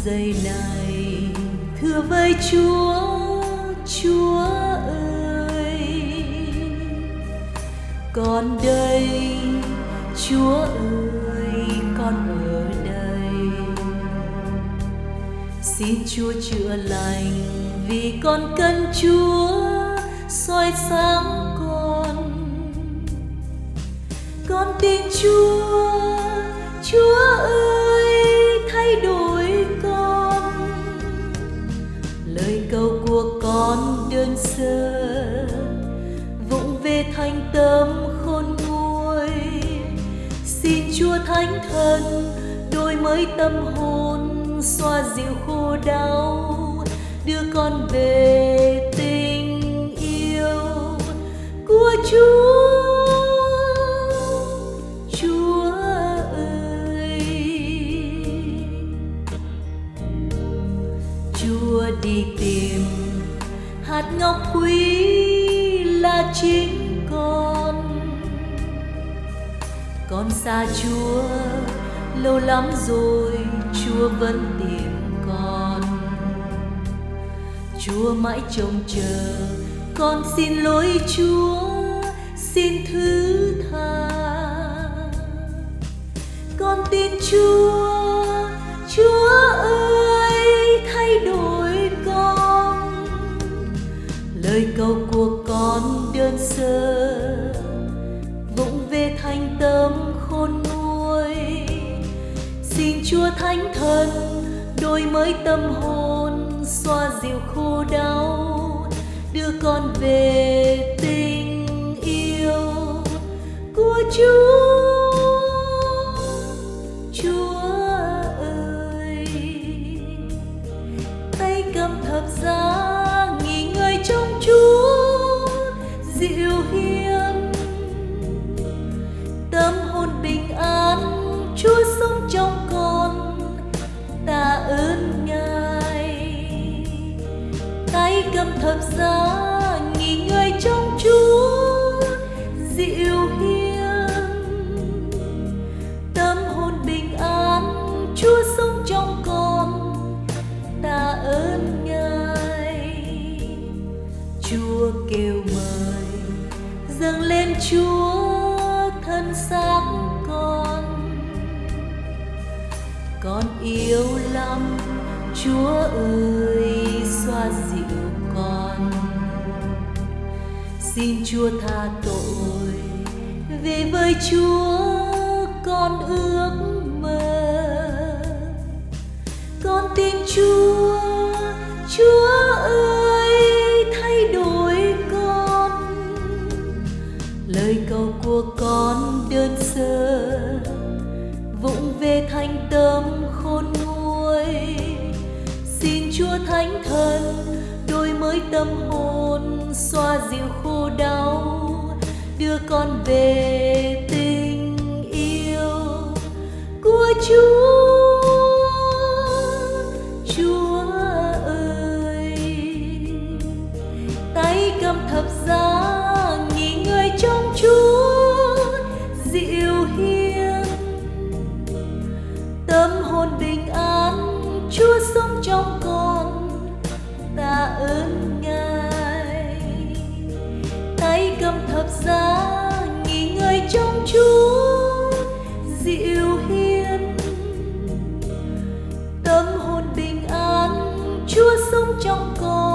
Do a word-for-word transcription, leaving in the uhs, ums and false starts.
giây này thưa với Chúa, Chúa ơi, con đây, Chúa ơi, con ở đây. Xin Chúa chữa lành vì con cần Chúa soi sáng con. Con tin Chúa, Chúa ơi, thay đổi con. Lời cầu của con đơn sơ vụng về thành tâm khôn nguôi. Xin Chúa Thánh Thần đổi mới tâm hồn, xoa dịu khô đau, đưa con về tình yêu của Chúa. Chúa ơi, Chúa đi tìm hạt ngọc quý là chính con. Con xa Chúa lâu lắm rồi, Chúa vẫn tìm con. Chúa mãi trông chờ, con xin lỗi Chúa, xin thứ tha. Con tin Chúa, Chúa ơi, thay đổi con. Lời cầu của con đơn sơ vụng về thành tâm khôn nguôi. Xin Chúa Thánh Thần đổi mới tâm hồn, xoa dịu khô đau, đưa con về tình yêu của Chúa. Chúa ơi, tay cầm thập giá nghỉ ngơi trong Chúa, dịu hiền tâm hồn bình an. Chúa sống trong con, tạ ơn Ngài. Tay cầm thập giá nghỉ ngơi trong Chúa, dịu hiền tâm hồn bình an. Chúa sống trong con, tạ ơn Ngài. Chúa kêu mời dâng lên Chúa thân xác con. Con yêu lắm Chúa ơi, xoa dịu con. Xin Chúa tha tội, về với Chúa con ước mơ. Con tin Chúa, Chúa ơi, thay đổi con. Lời cầu của con đơn sơ vụng về thành tâm khôn nguôi. Xin Chúa Thánh Thần đổi mới tâm hồn, xoa dịu khô đau, đưa con về tình yêu của Chúa. Chúa ơi, tay cầm thập giá nghỉ ngơi trong Chúa, dịu hiền tâm hồn bình an. Chúa sống trong con, tạ ơn Ngài. Tay cầm thập giá nghỉ ngơi trong Chúa, dịu hiền tâm hồn bình an. Chúa sống trong con,